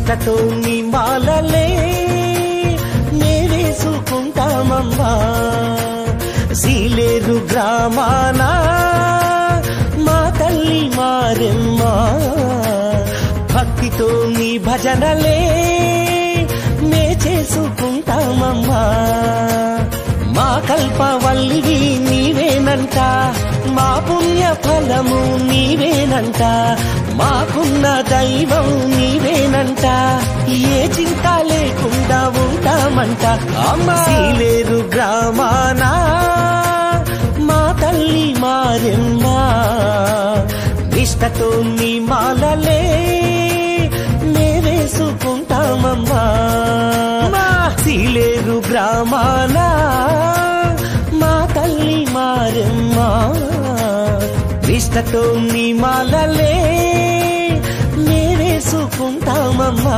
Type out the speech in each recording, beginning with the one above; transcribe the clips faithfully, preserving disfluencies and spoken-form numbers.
నిష్టతో నీ మాలలే నేవేసుకుంటామమ్మా సీలేరు గ్రామాన మా తల్లి మారెమ్మ భక్తితో నీ భజనలే నే చేసుకుంటామమ్మా మా కల్పవల్లివి నీవేనంట మా పుణ్య ఫలము నీవేనంట మాకున్న దైవం నీవేనంట ఏ చింత లేకుండా ఉంటామంట అమ్మా సీలేరు గ్రామాన మా తల్లి మారెమ్మ నిష్టతో నీ మాలలే నేవేసుకుంటామమ్మా సీలేరు గ్రామాన మా తల్లి మారెమ్మ నిష్టతో నీ మాలలే నేవేసుకుంటామమ్మా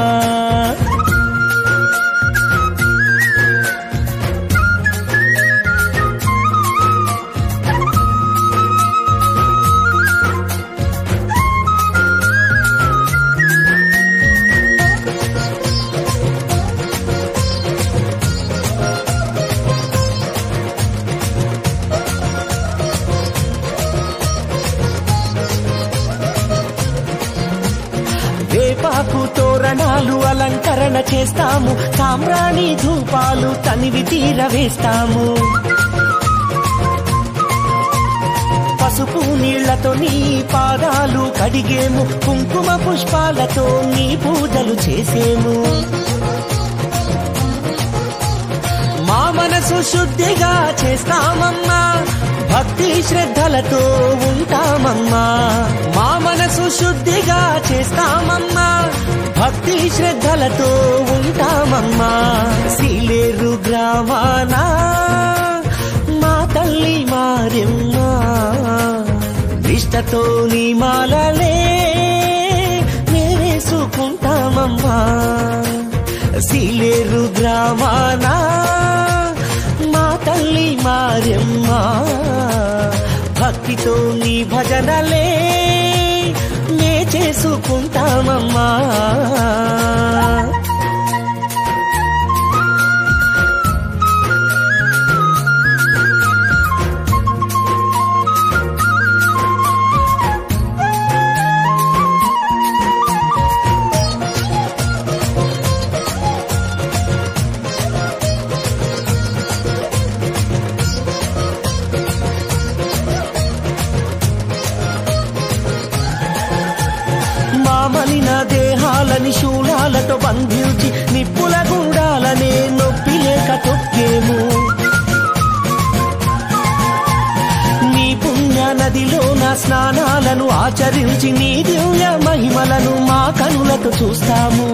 వేపాకు తోరణాలు అలంకరణ చేస్తాము సామ్రాణి ధూపాలు తనివి తీర వేస్తాము పసుపు నీళ్లతో నీ పాదాలు కడిగేము కుంకుమ పుష్పాలతో నీ పూజలు చేసేము మా మనసు శుద్ధిగా చేస్తామమ్మా భక్తి శ్రద్ధలతో ఉంటామమ్మా మా మనసు శుద్ధిగా చేస్తామమ్మా భక్తి శ్రద్ధలతో ఉంటామమ్మా సీలేరు గ్రామాన మా తల్లి మారెమ్మ నిష్టతో నీ మాలలే నేవేసుకుంటామమ్మా సీలేరు గ్రామాన మా తల్లి మారెమ్మ భక్తితో నీ భజనలే నే చేసుకుంటామమ్మా మలిన దేహాలని శూలాలతో బంధించి నిప్పుల గుండాలనే నొప్పి లేక తొక్కేము నీ పుణ్య నదిలో నా స్నానాలను ఆచరించి నీ దివ్య మహిమలను మా కనులతో చూస్తాము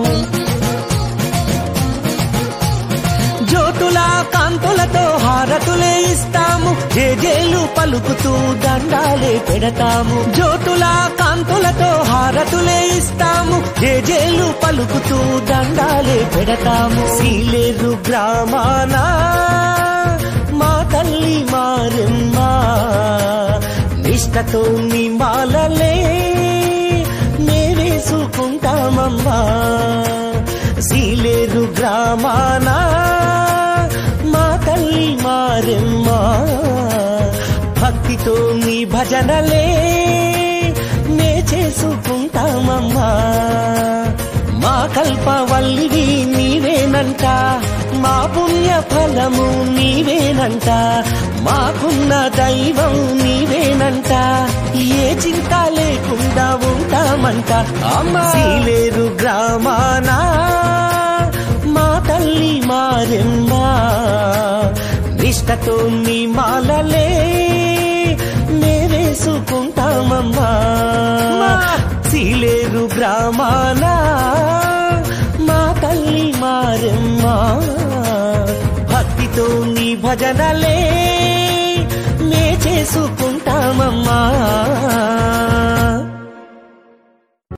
జ్యోతుల కాంతులతో హారతులే ఇస్తాము జేజేలు పలుకుతూ దండాలే పెడతాము జ్యోతుల కాంతులతో హారతులే ఇస్తాము జేజేలు పలుకుతూ దండాలే పెడతాము సీలేరు గ్రామాన మా తల్లి మారెమ్మ నిష్టతో నీ మాలలే నేవేసుకుంటామమ్మా సీలేరు గ్రామాన మా తల్లి మారెమ్మ భక్తితో నీ భజనలే నే చేసుకుంటామమ్మా మా కల్పవల్లివి నీవేనంట మా పుణ్య ఫలము నీవేనంట మాకున్న దైవం నీవేనంట ఏ చింత లేకుండా ఉంటామంట అమ్మా సీలేరు గ్రామాన మా తల్లి మారెమ్మ నిష్టతో నీ మాలలే నేవేసుకుంటామమ్మా సీలేరు గ్రామాన మా తల్లి మారెమ్మ భక్తితో నీ భజనలే నే చేసుకుంటామమ్మా